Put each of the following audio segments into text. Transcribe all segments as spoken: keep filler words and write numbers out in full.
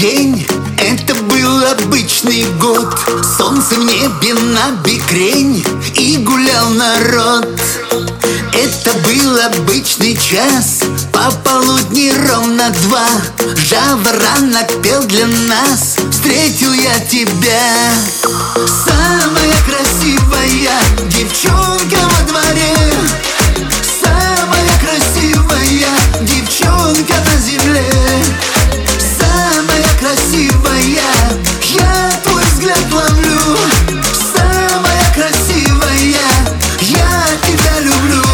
день, это был обычный год. Солнце в небе на бикрень, и гулял народ. Это был обычный час, пополудни ровно два. Жаворонок рано пел для нас, встретил я тебя. Самая красивая девчонка во дворе, самая красивая девчонка на земле. Самая красивая, я твой взгляд ловлю. Самая красивая, я тебя люблю.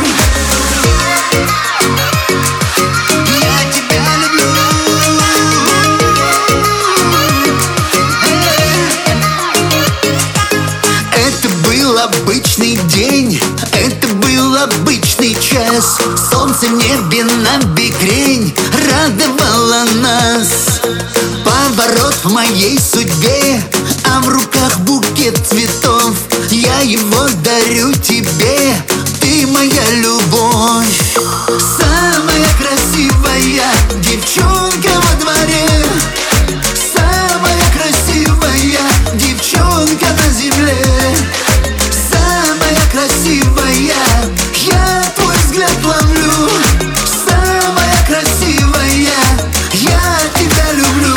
Я тебя люблю. Это был обычный день, это был обычный час. Солнце в небе на бикрень радовало нас. Поворот в моей судьбе, а в руках букет цветов. Я его дарю тебе, ты моя любовь. Самая красивая девчонка во дворе, самая красивая девчонка на земле. Самая красивая, я твой взгляд ловлю. Самая красивая, я тебя люблю.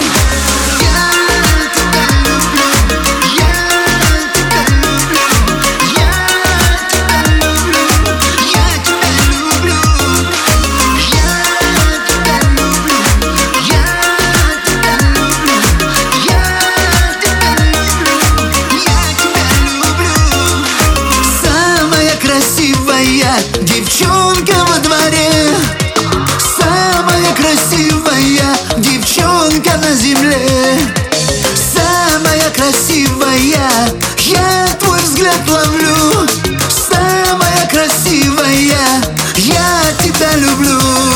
Я тебя люблю, я тебя люблю, я тебя люблю, я тебя люблю, я тебя люблю, я тебя люблю, я тебя люблю, я тебя люблю. Самая красивая девчонка во дворе, самая красивая девчонка на земле. Самая красивая, я твой взгляд ловлю. Самая красивая, я тебя люблю.